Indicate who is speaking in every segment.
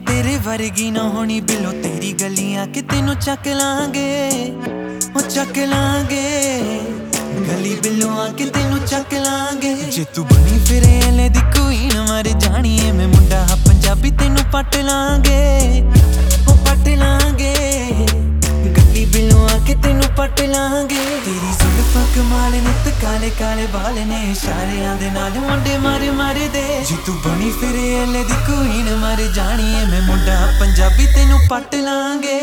Speaker 1: तेरे वर्गी ना होनी बिलो तेरी गलियां कि तेनू चक लांगे ओ चक लांगे गली बिलो आके तेनू चक लांगे जे तू बनी फिरे एले दी क्वीन मर जानी है मैं मुंडा हा पंजाबी तेनू पट लांगे ओ पट लांगे गली बिलो आके तेनू पट लांगे तेरी जुल्फां कमाल ने ते काले काले बाल ने इशारियां दे नाल मुंडे मारे मारे दे जे तू बनी फिरे एले दी क्वीन मर जानी है मैं मुंडा पंजाबी तेनू पट लांगे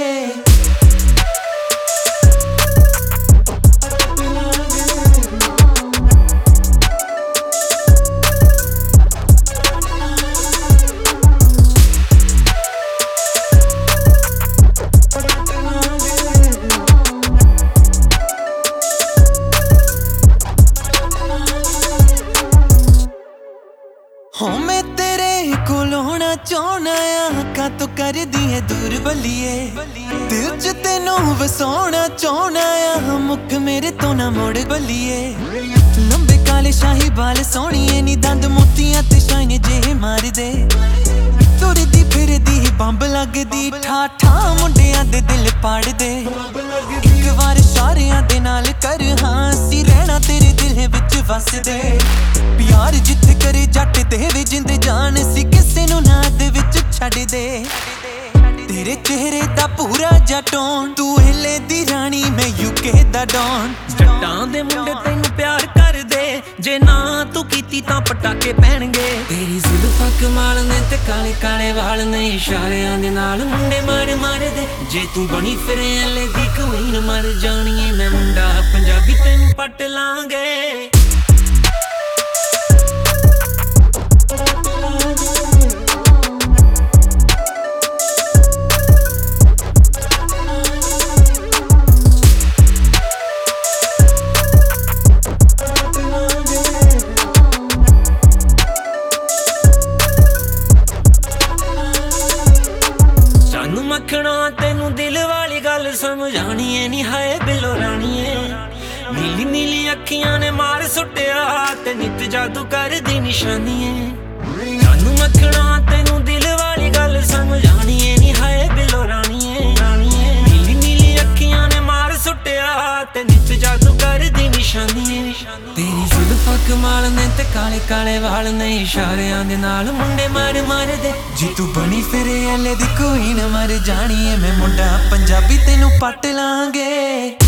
Speaker 1: हो मैं तेरे कोल होना चाहना का तो कर दी है दूर बलिए दिल च तेनू वसाना चाहना मुख मेरे तो ना मुड़ बलिए लंबे काले शाही बाल सोहणिए नी दंद मोतियां ते शाइने जे मार दे तुरदी फिरदी बंब लगदी ठाठा मुंडियां दे दिल पाड़ दे एक बार सारियां दे नाल कर हां सी रहना तेरे दिल विच वस दे प्यार जित करे जट देवे जिंद जान सी किसे नू नाद विच छड़ दे तेरे चेहरे दा पूरा जटोन तू हिले दी रानी मैं यूके दा डॉन
Speaker 2: जट्टां दे मुंडे तैनू प्यार कर दे जे ना तू कीती तां पटाके पैणगे तेरी जुल्फां कमाल ने ते काले काले वाल ने इशारियां दे नाल मुंडे मार मार दे जे तू बनी फिरे एले दी क्वीन मर जानी है मैं मुंडा पंजाबी तैनू पट लांगे मखना तेनू दिल वाली गल समझानी है नी हाय बिलो रानी है नीली नीली अखियां ने मार सुटिया ते नित जादू कर दी निशानी है जानू मखना तेनू दिल वाली गल समझानी है नी हाय बिलो रानी है नीली नीली अखियां ने मार सुटिया ते नित जादू कर दी निशानी है तेरी जुल्फां कमाल ने ते काले काले वाल ने इशारियां दे नाल मुंडे मार मार दे
Speaker 1: जे तू बनी फिरे एले दी क्वीन मर जानी है मैं मुंडा पंजाबी तेनू पट लांगे।